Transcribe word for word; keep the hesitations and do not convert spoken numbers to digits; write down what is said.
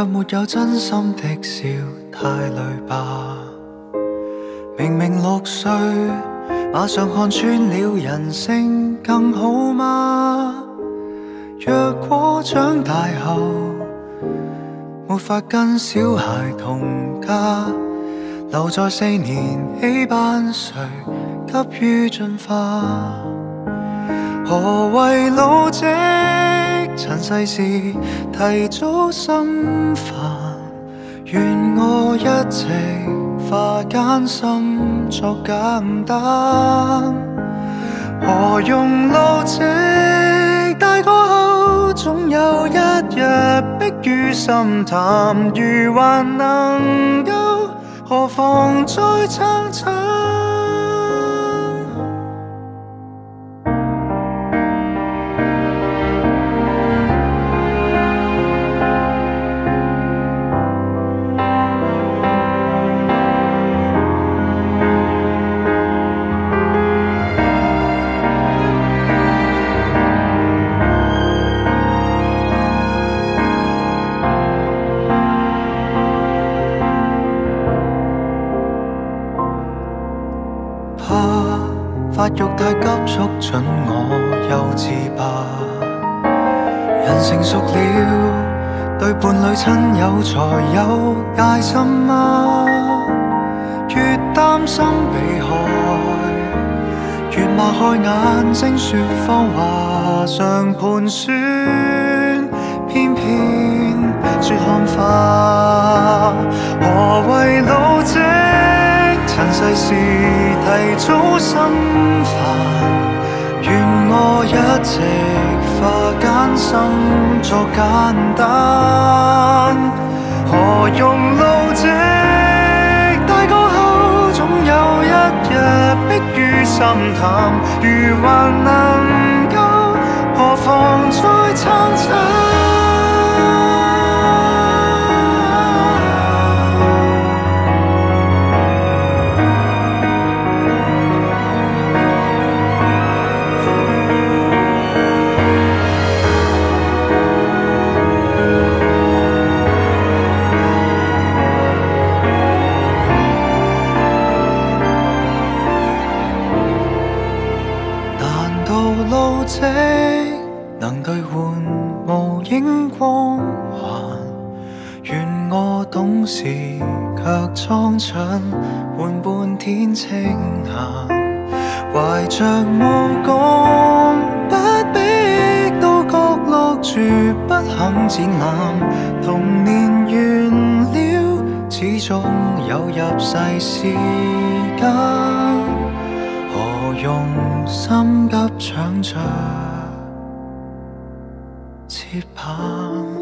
卻沒有真心的笑，太累吧。明明六歲，馬上看穿了人性更好嗎？若果長大後，沒法跟小孩同家，留在四年起班，誰急於進化？何謂老積塵世事，提早心煩？願我一直化艱辛作簡單。何用老積？大個後總有一日迫於心淡，如還能夠，何妨再撐撐？發育太急促准我幼稚吧，人成熟了，對伴侶親友才有戒心嗎？越擔心被害，越擘開眼睛說謊話，常盤算，偏偏說看法。何謂老積？塵世事提早心煩，願我一直化艱辛作簡單。何用老積？大個後總有一日迫於心淡，如還能夠，何妨再撐撐？老積能兌換無影光環，願我懂事卻裝蠢，換半天清閒，懷着無講，不逼到角落住，不肯展覽。童年完了，始終有入世時間。何用心急搶着接棒？